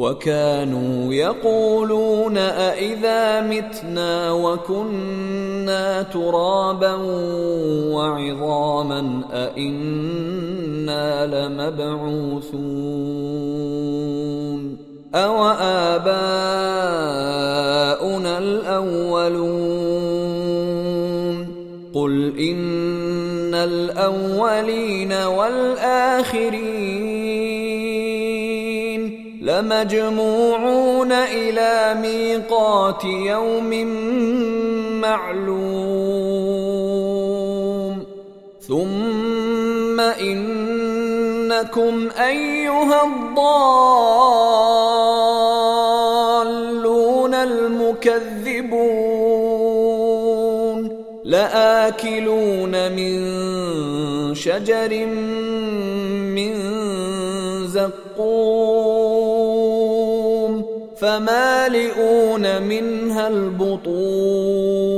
وكانوا يقولون أإذا متنا وكنا ترابا وعظاما أإنا لمبعوثون أوآباؤنا الأولون قل إن الأولين والآخرين لمجموعون إلى ميقات يوم معلوم ثم إنكم أيها الضالون المكذبون لآكلون من شجر من زقوم فمالئون منها البطون